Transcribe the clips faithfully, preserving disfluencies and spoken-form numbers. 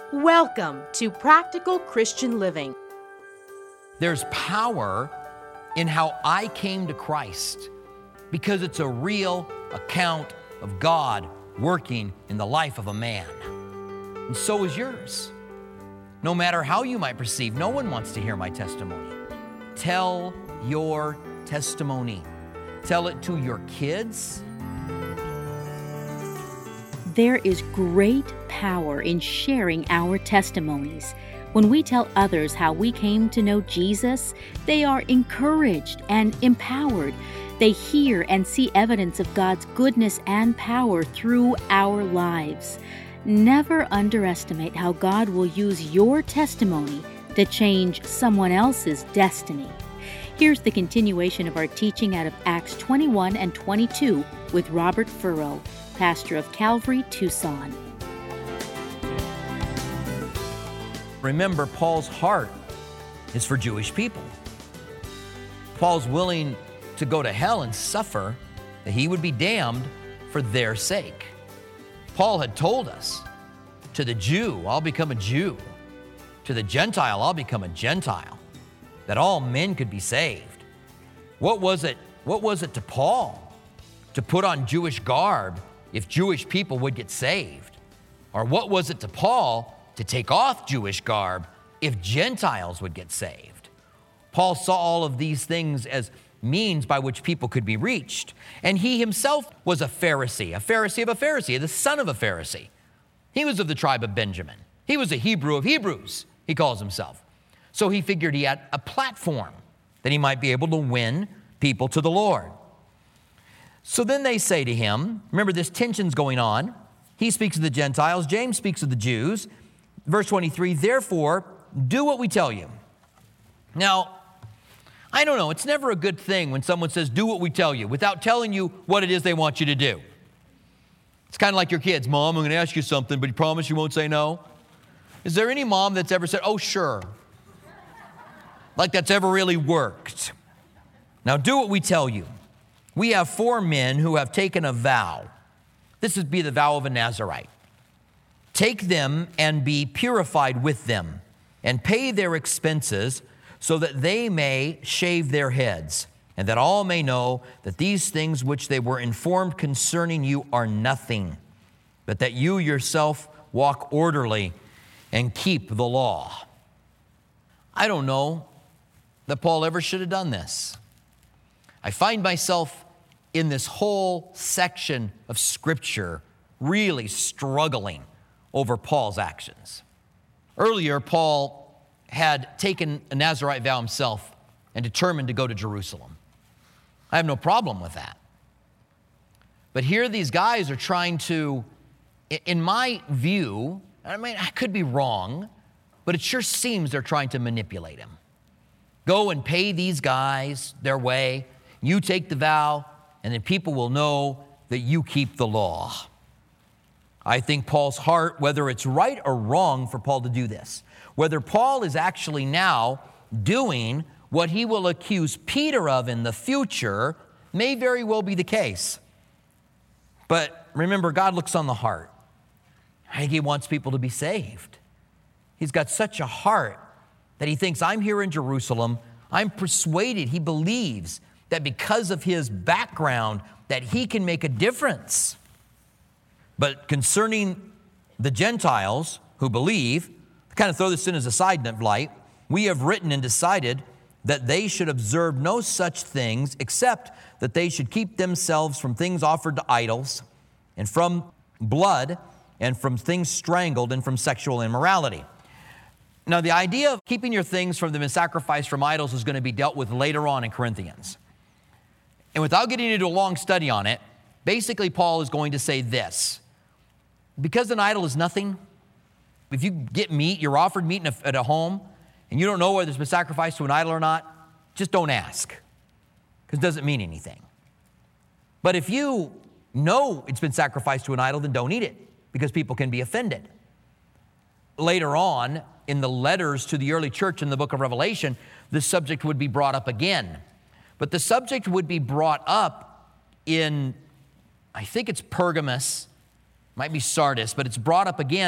Welcome to Practical Christian Living. There's power in how I came to Christ because it's a real account of God working in the life of a man. And so is yours. No matter how you might perceive, no one wants to hear my testimony. Tell your testimony. Tell it to your kids. There is great power in sharing our testimonies. When we tell others how we came to know Jesus, they are encouraged and empowered. They hear and see evidence of God's goodness and power through our lives. Never underestimate how God will use your testimony to change someone else's destiny. Here's the continuation of our teaching out of Acts twenty-one and twenty-two with Robert Furrow, pastor of Calvary, Tucson. Remember, Paul's heart is for Jewish people. Paul's willing to go to hell and suffer that he would be damned for their sake. Paul had told us, to the Jew, I'll become a Jew. To the Gentile, I'll become a Gentile, that all men could be saved. What was it, what was it to Paul to put on Jewish garb if Jewish people would get saved? Or what was it to Paul to take off Jewish garb if Gentiles would get saved? Paul saw all of these things as means by which people could be reached. And he himself was a Pharisee, a Pharisee of a Pharisee, the son of a Pharisee. He was of the tribe of Benjamin. He was a Hebrew of Hebrews, he calls himself. So he figured he had a platform that he might be able to win people to the Lord. So then they say to him, remember this tension's going on. He speaks of the Gentiles, James speaks of the Jews. Verse twenty-three, therefore, do what we tell you. Now, I don't know, it's never a good thing when someone says, do what we tell you, without telling you what it is they want you to do. It's kind of like your kids. Mom, I'm going to ask you something, but you promise you won't say no? Is there any mom that's ever said, oh, sure? Like that's ever really worked. Now, do what we tell you. We have four men who have taken a vow. This would be the vow of a Nazirite. Take them and be purified with them, and pay their expenses, so that they may shave their heads, and that all may know that these things which they were informed concerning you are nothing, but that you yourself walk orderly and keep the law. I don't know that Paul ever should have done this. I find myself in this whole section of Scripture really struggling over Paul's actions. Earlier, Paul had taken a Nazirite vow himself and determined to go to Jerusalem. I have no problem with that. But here these guys are trying to, in my view, I mean, I could be wrong, but it sure seems they're trying to manipulate him. Go and pay these guys their way. You take the vow, and then people will know that you keep the law. I think Paul's heart, whether it's right or wrong for Paul to do this, whether Paul is actually now doing what he will accuse Peter of in the future, may very well be the case. But remember, God looks on the heart. I think he wants people to be saved. He's got such a heart that he thinks, I'm here in Jerusalem. I'm persuaded, he believes that because of his background, that he can make a difference. But concerning the Gentiles who believe, to kind of throw this in as a side note light, we have written and decided that they should observe no such things, except that they should keep themselves from things offered to idols, and from blood, and from things strangled, and from sexual immorality. Now, the idea of keeping your things from them sacrificed from idols is going to be dealt with later on in Corinthians. And without getting into a long study on it, basically Paul is going to say this. Because an idol is nothing, if you get meat, you're offered meat in a, at a home, and you don't know whether it's been sacrificed to an idol or not, just don't ask, because it doesn't mean anything. But if you know it's been sacrificed to an idol, then don't eat it, because people can be offended. Later on, in the letters to the early church in the book of Revelation, this subject would be brought up again. But the subject would be brought up in, I think it's Pergamos, might be Sardis, but it's brought up again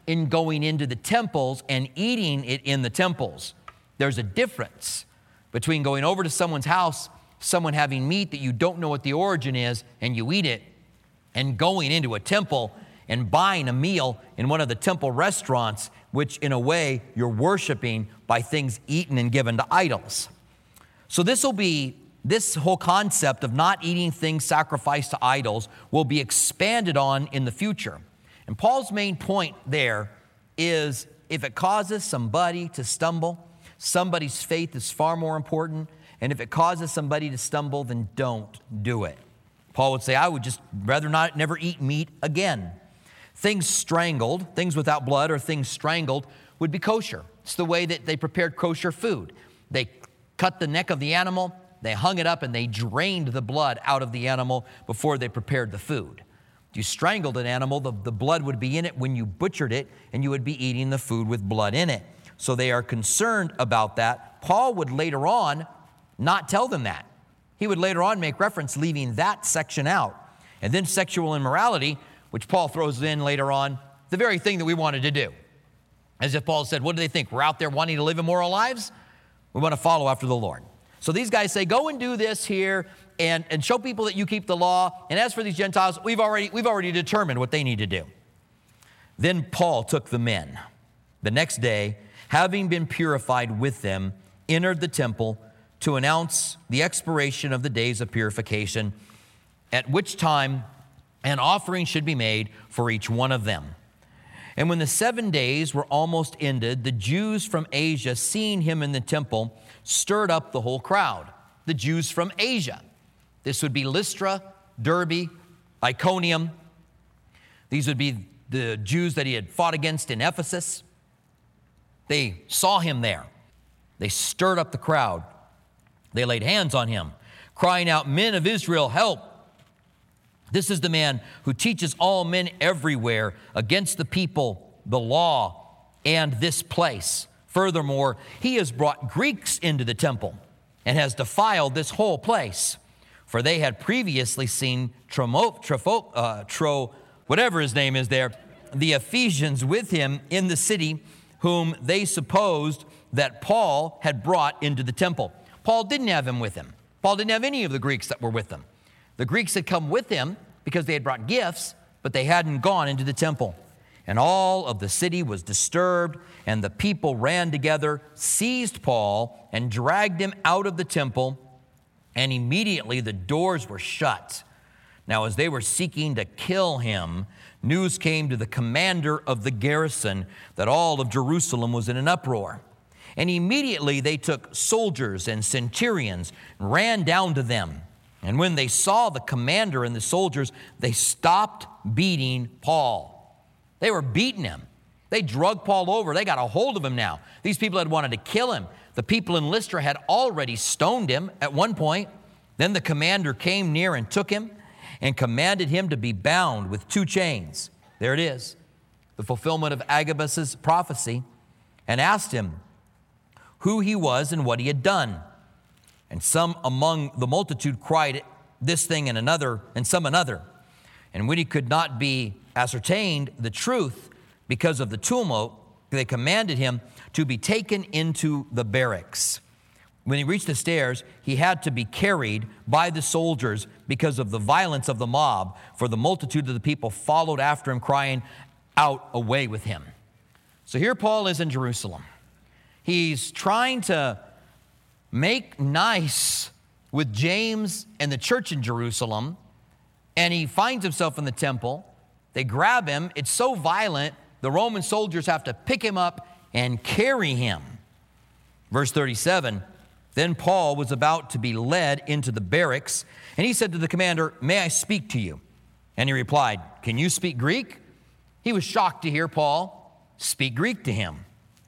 in going into the temples and eating it in the temples. There's a difference between going over to someone's house, someone having meat that you don't know what the origin is, and you eat it, and going into a temple and buying a meal in one of the temple restaurants, which in a way you're worshiping by things eaten and given to idols. So this will be, this whole concept of not eating things sacrificed to idols will be expanded on in the future. And Paul's main point there is if it causes somebody to stumble, somebody's faith is far more important. And if it causes somebody to stumble, then don't do it. Paul would say, I would just rather not never eat meat again. Things strangled, things without blood or things strangled would be kosher. It's the way that they prepared kosher food. They cut the neck of the animal, they hung it up, and they drained the blood out of the animal before they prepared the food. If you strangled an animal, the, the blood would be in it when you butchered it, and you would be eating the food with blood in it. So they are concerned about that. Paul would later on not tell them that. He would later on make reference leaving that section out. And then sexual immorality, which Paul throws in later on, the very thing that we wanted to do. As if Paul said, what do they think? We're out there wanting to live immoral lives? We want to follow after the Lord. So these guys say, go and do this here and, and show people that you keep the law. And as for these Gentiles, we've already, we've already determined what they need to do. Then Paul took the men. The next day, having been purified with them, entered the temple to announce the expiration of the days of purification, at which time an offering should be made for each one of them. And when the seven days were almost ended, the Jews from Asia, seeing him in the temple, stirred up the whole crowd. The Jews from Asia. This would be Lystra, Derbe, Iconium. These would be the Jews that he had fought against in Ephesus. They saw him there. They stirred up the crowd. They laid hands on him, crying out, men of Israel, help. This is the man who teaches all men everywhere against the people, the law, and this place. Furthermore, he has brought Greeks into the temple and has defiled this whole place. For they had previously seen Tromo, Trofo, uh, Tro, whatever his name is there, the Ephesians with him in the city, whom they supposed that Paul had brought into the temple. Paul didn't have him with him. Paul didn't have any of the Greeks that were with him. The Greeks had come with him because they had brought gifts, but they hadn't gone into the temple. And all of the city was disturbed, and the people ran together, seized Paul, and dragged him out of the temple, and immediately the doors were shut. Now, as they were seeking to kill him, news came to the commander of the garrison that all of Jerusalem was in an uproar. And immediately they took soldiers and centurions and ran down to them. And when they saw the commander and the soldiers, they stopped beating Paul. They were beating him. They drug Paul over. They got a hold of him now. These people had wanted to kill him. The people in Lystra had already stoned him at one point. Then the commander came near and took him and commanded him to be bound with two chains. There it is, the fulfillment of Agabus's prophecy, and asked him who he was and what he had done. And some among the multitude cried this thing and another, and some another. And when he could not be ascertained the truth because of the tumult, they commanded him to be taken into the barracks. When he reached the stairs, he had to be carried by the soldiers because of the violence of the mob, for the multitude of the people followed after him, crying out, away with him. So here Paul is in Jerusalem. He's trying to make nice with James and the church in Jerusalem, and he finds himself in the temple. They grab him. It's so violent, the Roman soldiers have to pick him up and carry him. Verse thirty-seven, then Paul was about to be led into the barracks, and he said to the commander, may I speak to you? And he replied, can you speak Greek? He was shocked to hear Paul speak Greek to him.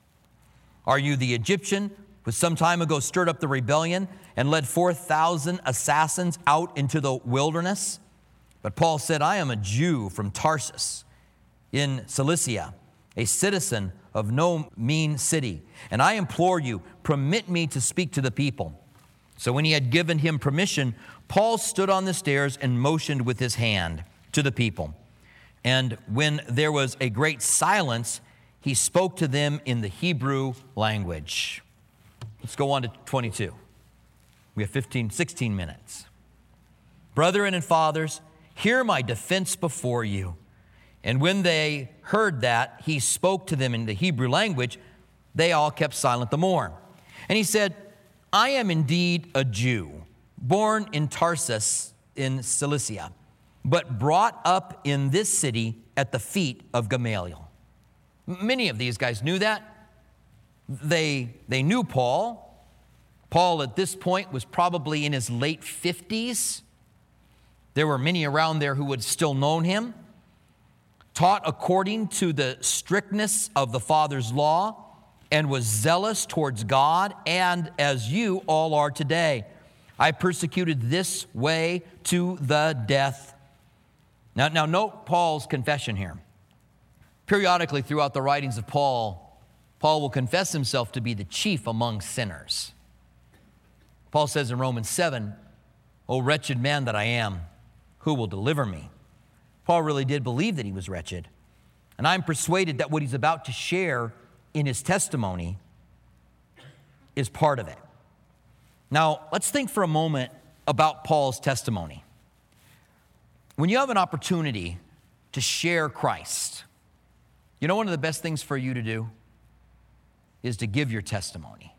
Are you the Egyptian who some time ago stirred up the rebellion and led four thousand assassins out into the wilderness? But Paul said, I am a Jew from Tarsus in Cilicia, a citizen of no mean city, and I implore you, permit me to speak to the people. So when he had given him permission, Paul stood on the stairs and motioned with his hand to the people. And when there was a great silence, he spoke to them in the Hebrew language. Let's go on to twenty-two. We have fifteen, sixteen minutes. Brethren and fathers, hear my defense before you. And when they heard that he spoke to them in the Hebrew language, they all kept silent the more. And he said, I am indeed a Jew, born in Tarsus in Cilicia, but brought up in this city at the feet of Gamaliel. Many of these guys knew that. They, they knew Paul. Paul at this point was probably in his late fifties. There were many around there who had still known him. Taught according to the strictness of the Father's law, and was zealous towards God, and as you all are today. I persecuted this way to the death. Now, now note Paul's confession here. Periodically throughout the writings of Paul, Paul will confess himself to be the chief among sinners. Paul says in Romans seven, O wretched man that I am, who will deliver me? Paul really did believe that he was wretched. And I'm persuaded that what he's about to share in his testimony is part of it. Now, let's think for a moment about Paul's testimony. When you have an opportunity to share Christ, you know one of the best things for you to do is to give your testimony.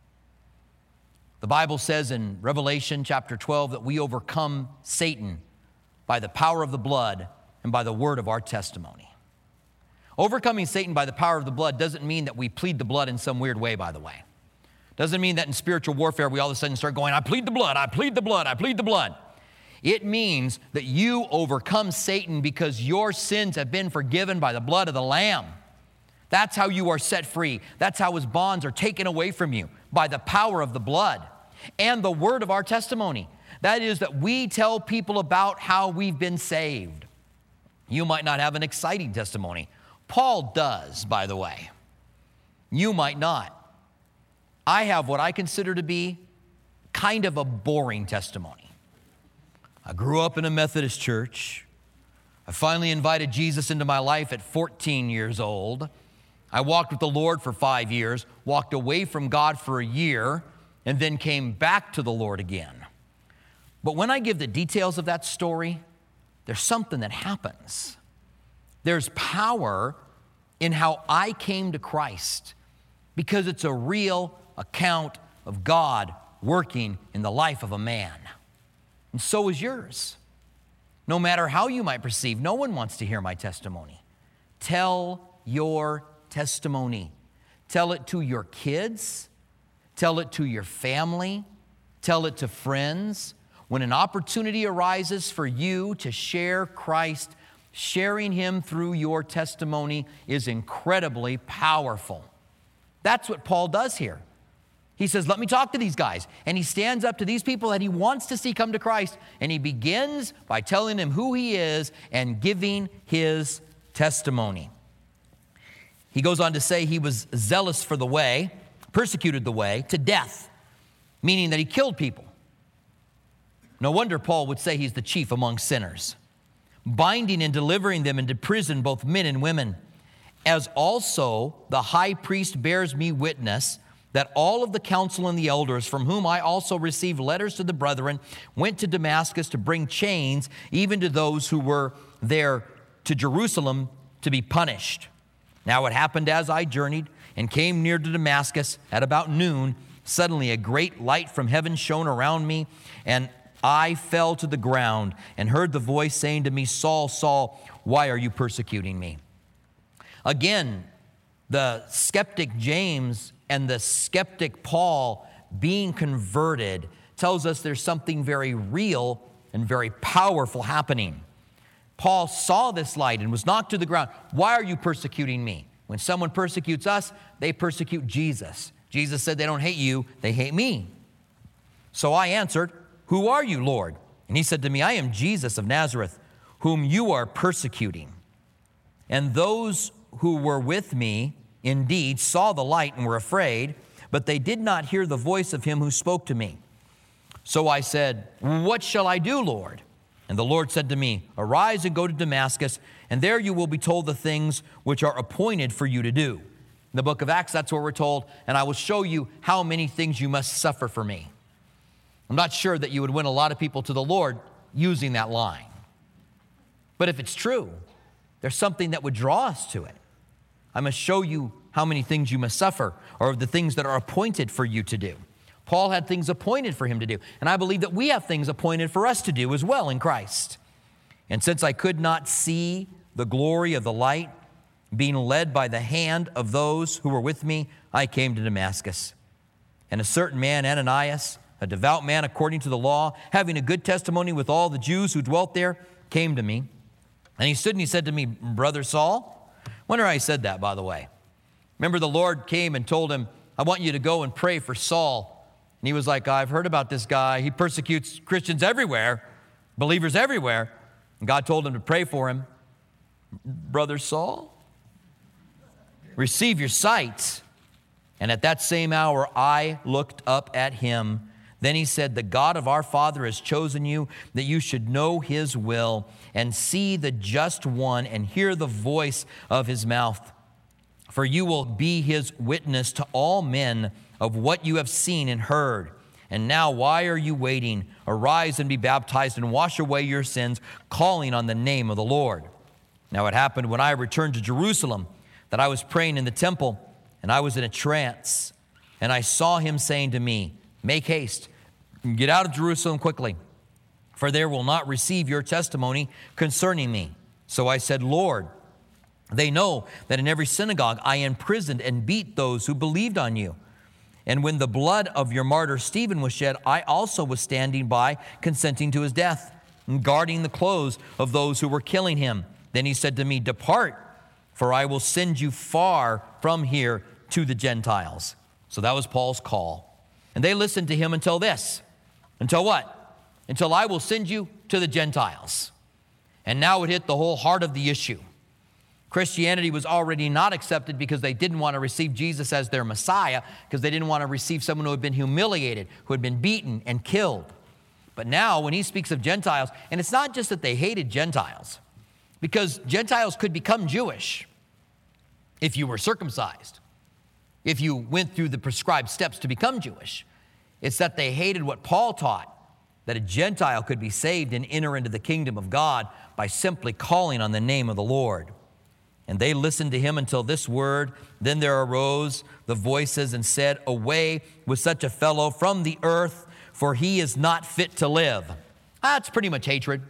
The Bible says in Revelation chapter twelve that we overcome Satan by the power of the blood and by the word of our testimony. Overcoming Satan by the power of the blood doesn't mean that we plead the blood in some weird way, by the way. Doesn't mean that in spiritual warfare we all of a sudden start going, I plead the blood, I plead the blood, I plead the blood. It means that you overcome Satan because your sins have been forgiven by the blood of the Lamb. That's how you are set free. That's how his bonds are taken away from you, by the power of the blood and the word of our testimony. That is that we tell people about how we've been saved. You might not have an exciting testimony. Paul does, by the way. You might not. I have what I consider to be kind of a boring testimony. I grew up in a Methodist church. I finally invited Jesus into my life at fourteen years old. I walked with the Lord for five years, walked away from God for a year, and then came back to the Lord again. But when I give the details of that story, there's something that happens. There's power in how I came to Christ because it's a real account of God working in the life of a man. And so is yours. No matter how you might perceive, no one wants to hear my testimony. Tell your testimony. Tell it to your kids. Tell it to your family. Tell it to friends. When an opportunity arises for you to share Christ, sharing him through your testimony is incredibly powerful. That's what Paul does here. He says, let me talk to these guys. And he stands up to these people that he wants to see come to Christ. And he begins by telling them who he is and giving his testimony. He goes on to say he was zealous for the way, persecuted the way to death, meaning that he killed people. No wonder Paul would say he's the chief among sinners, binding and delivering them into prison, both men and women, as also the high priest bears me witness that all of the council and the elders, from whom I also received letters to the brethren, went to Damascus to bring chains even to those who were there to Jerusalem to be punished. Now it happened as I journeyed and came near to Damascus at about noon, suddenly a great light from heaven shone around me, and I fell to the ground and heard the voice saying to me, Saul, Saul, why are you persecuting me? Again, the skeptic James and the skeptic Paul being converted tells us there's something very real and very powerful happening. Paul saw this light and was knocked to the ground. Why are you persecuting me? When someone persecutes us, they persecute Jesus. Jesus said they don't hate you, they hate me. So I answered, who are you, Lord? And he said to me, I am Jesus of Nazareth, whom you are persecuting. And those who were with me indeed saw the light and were afraid, but they did not hear the voice of him who spoke to me. So I said, what shall I do, Lord? And the Lord said to me, arise and go to Damascus, and there you will be told the things which are appointed for you to do. In the book of Acts, that's where we're told, and I will show you how many things you must suffer for me. I'm not sure that you would win a lot of people to the Lord using that line. But if it's true, there's something that would draw us to it. I must show you how many things you must suffer, or the things that are appointed for you to do. Paul had things appointed for him to do, and I believe that we have things appointed for us to do as well in Christ. And since I could not see the glory of the light, being led by the hand of those who were with me, I came to Damascus. And a certain man, Ananias, a devout man according to the law, having a good testimony with all the Jews who dwelt there, came to me. And he stood and he said to me, Brother Saul. I wonder how he said that, by the way. Remember, the Lord came and told him, I want you to go and pray for Saul. And he was like, I've heard about this guy. He persecutes Christians everywhere, believers everywhere. And God told him to pray for him. Brother Saul, receive your sight. And at that same hour, I looked up at him. Then he said, the God of our father has chosen you, that you should know his will and see the just one and hear the voice of his mouth. For you will be his witness to all men of what you have seen and heard. And now why are you waiting? Arise and be baptized and wash away your sins, calling on the name of the Lord. Now it happened when I returned to Jerusalem that I was praying in the temple, and I was in a trance. And I saw him saying to me, make haste, get out of Jerusalem quickly, for there will not receive your testimony concerning me. So I said, Lord, they know that in every synagogue I imprisoned and beat those who believed on you. And when the blood of your martyr Stephen was shed, I also was standing by, consenting to his death, and guarding the clothes of those who were killing him. Then he said to me, depart, for I will send you far from here to the Gentiles. So that was Paul's call. And they listened to him until this. Until what? Until I will send you to the Gentiles. And now it hit the whole heart of the issue. Christianity was already not accepted because they didn't want to receive Jesus as their Messiah, because they didn't want to receive someone who had been humiliated, who had been beaten and killed. But now when he speaks of Gentiles, and it's not just that they hated Gentiles, because Gentiles could become Jewish if you were circumcised, if you went through the prescribed steps to become Jewish. It's that they hated what Paul taught, that a Gentile could be saved and enter into the kingdom of God by simply calling on the name of the Lord. And they listened to him until this word. Then there arose the voices and said, away with such a fellow from the earth, for he is not fit to live. That's pretty much hatred.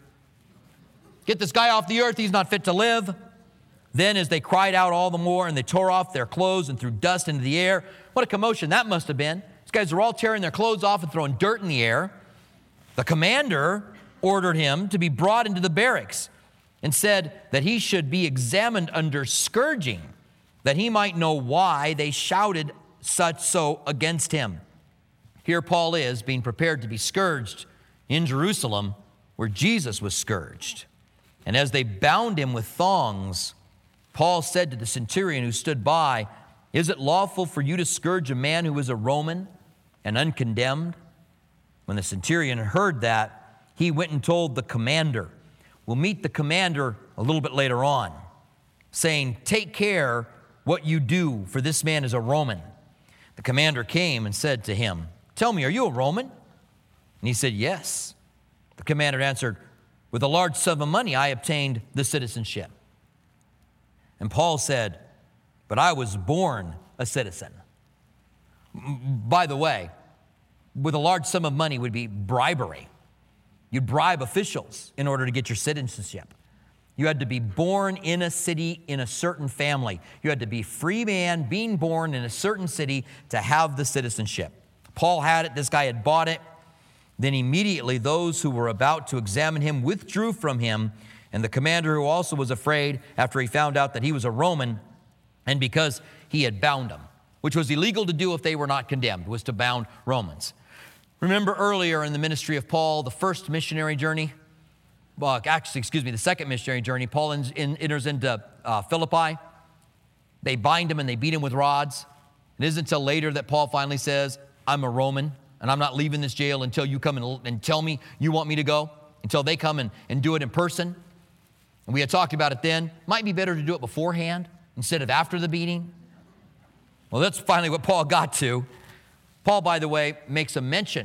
Get this guy off the earth, he's not fit to live. Then as they cried out all the more, and they tore off their clothes and threw dust into the air. What a commotion that must have been. These guys are all tearing their clothes off and throwing dirt in the air. The commander ordered him to be brought into the barracks and said that he should be examined under scourging, that he might know why they shouted such so against him. Here Paul is being prepared to be scourged in Jerusalem, where Jesus was scourged. And as they bound him with thongs, Paul said to the centurion who stood by, is it lawful for you to scourge a man who is a Roman and uncondemned? When the centurion heard that, he went and told the commander. We'll meet the commander a little bit later on, saying, take care what you do, for this man is a Roman. The commander came and said to him, tell me, are you a Roman? And he said, yes. The commander answered, with a large sum of money I obtained the citizenship. And Paul said, but I was born a citizen. By the way, with a large sum of money would be bribery. You'd bribe officials in order to get your citizenship. You had to be born in a city, in a certain family. You had to be a free man, being born in a certain city to have the citizenship. Paul had it. This guy had bought it. Then immediately those who were about to examine him withdrew from him, and the commander, who also was afraid after he found out that he was a Roman, and because he had bound him, which was illegal to do if they were not condemned, was to bound Romans. Remember earlier in the ministry of Paul, the first missionary journey? Well, actually, excuse me, the second missionary journey, Paul in, in, enters into uh, Philippi. They bind him and they beat him with rods. It isn't until later that Paul finally says, I'm a Roman, and I'm not leaving this jail until you come and, and tell me you want me to go, until they come and, and do it in person. And we had talked about it then. Might be better to do it beforehand instead of after the beating. Well, that's finally what Paul got to. Paul, by the way, makes a mention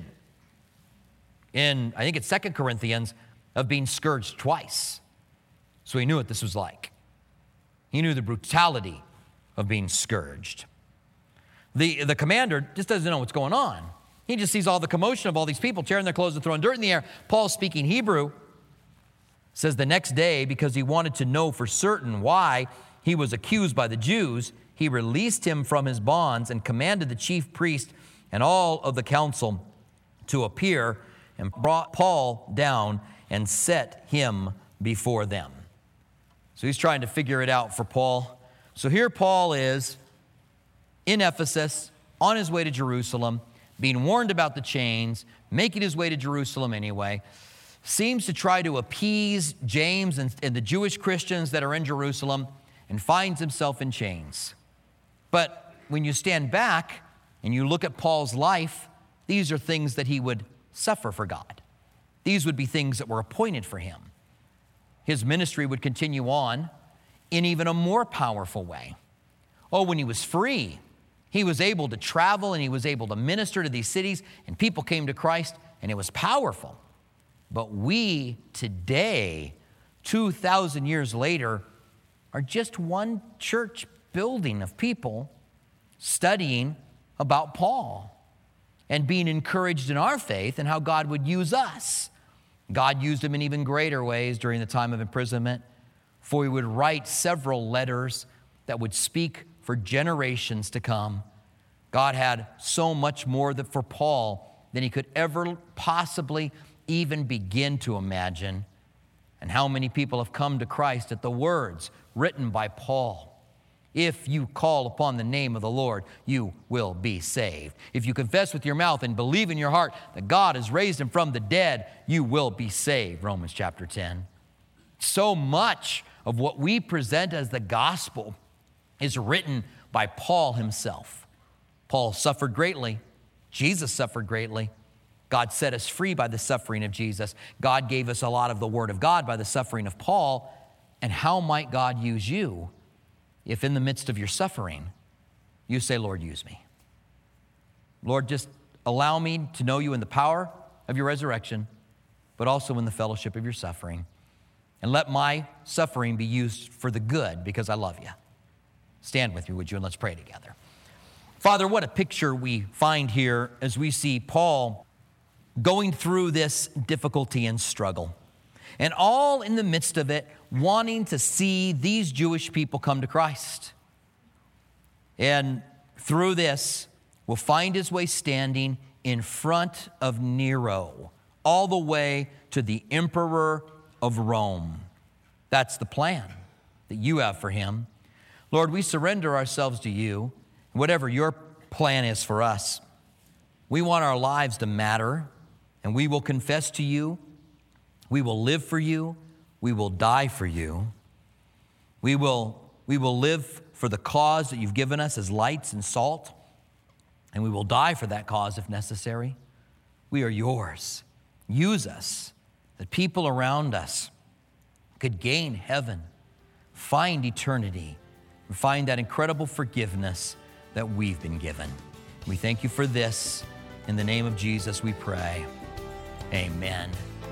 in, I think it's Second Corinthians, of being scourged twice. So he knew what this was like. He knew the brutality of being scourged. The, the commander just doesn't know what's going on. He just sees all the commotion of all these people tearing their clothes and throwing dirt in the air. Paul, speaking Hebrew, says the next day, because he wanted to know for certain why he was accused by the Jews, he released him from his bonds and commanded the chief priest and all of the council to appear, and brought Paul down and set him before them. So he's trying to figure it out for Paul. So here Paul is in Ephesus, on his way to Jerusalem, being warned about the chains, making his way to Jerusalem anyway, seems to try to appease James and, and the Jewish Christians that are in Jerusalem, and finds himself in chains. But when you stand back and you look at Paul's life, these are things that he would suffer for God. These would be things that were appointed for him. His ministry would continue on in even a more powerful way. Oh, when he was free, he was able to travel and he was able to minister to these cities, and people came to Christ, and it was powerful. But we today, two thousand years later, are just one church building of people studying about Paul and being encouraged in our faith and how God would use us. God used him in even greater ways during the time of imprisonment, for he would write several letters that would speak for generations to come. God had so much more that for Paul than he could ever possibly even begin to imagine. And how many people have come to Christ at the words written by Paul. If you call upon the name of the Lord, you will be saved. If you confess with your mouth and believe in your heart that God has raised him from the dead, you will be saved. Romans chapter ten. So much of what we present as the gospel is written by Paul himself. Paul suffered greatly. Jesus suffered greatly. God set us free by the suffering of Jesus. God gave us a lot of the Word of God by the suffering of Paul. And how might God use you if in the midst of your suffering, you say, Lord, use me. Lord, just allow me to know you in the power of your resurrection, but also in the fellowship of your suffering. And let my suffering be used for the good because I love you. Stand with me, would you, and let's pray together. Father, what a picture we find here as we see Paul going through this difficulty and struggle. And all in the midst of it, wanting to see these Jewish people come to Christ. And through this, will find his way standing in front of Nero, all the way to the emperor of Rome. That's the plan that you have for him. Lord, we surrender ourselves to you, whatever your plan is for us. We want our lives to matter, and we will confess to you. We will live for you. We will die for you. We will, we will live for the cause that you've given us as lights and salt, and we will die for that cause if necessary. We are yours. Use us that people around us could gain heaven, find eternity, and find that incredible forgiveness that we've been given. We thank you for this. In the name of Jesus, we pray. Amen.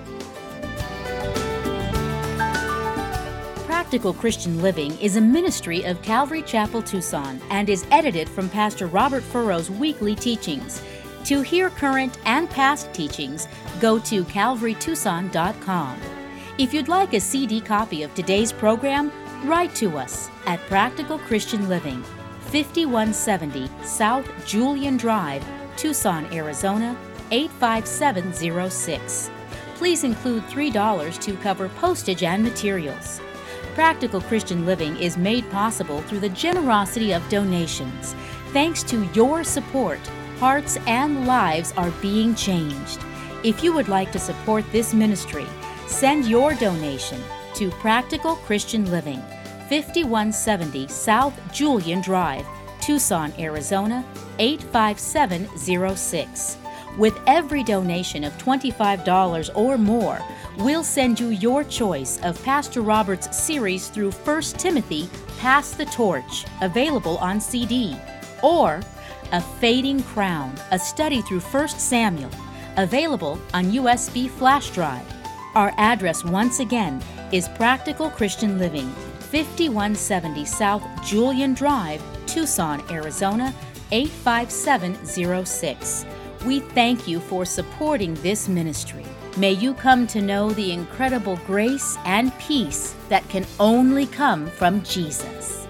Practical Christian Living is a ministry of Calvary Chapel, Tucson, and is edited from Pastor Robert Furrow's weekly teachings. To hear current and past teachings, go to calvary tucson dot com. If you'd like a C D copy of today's program, write to us at Practical Christian Living, fifty-one seventy South Julian Drive, Tucson, Arizona, eight five seven zero six. Please include three dollars to cover postage and materials. Practical Christian Living is made possible through the generosity of donations. Thanks to your support, hearts and lives are being changed. If you would like to support this ministry, send your donation to Practical Christian Living, fifty-one seventy South Julian Drive, Tucson, Arizona, eight five seven zero six. With every donation of twenty-five dollars or more, we'll send you your choice of Pastor Robert's series through First Timothy, Pass the Torch, available on C D. or A Fading Crown, a study through First Samuel, available on U S B flash drive. Our address once again is Practical Christian Living, fifty-one seventy South Julian Drive, Tucson, Arizona, eight five seven zero six. We thank you for supporting this ministry. May you come to know the incredible grace and peace that can only come from Jesus.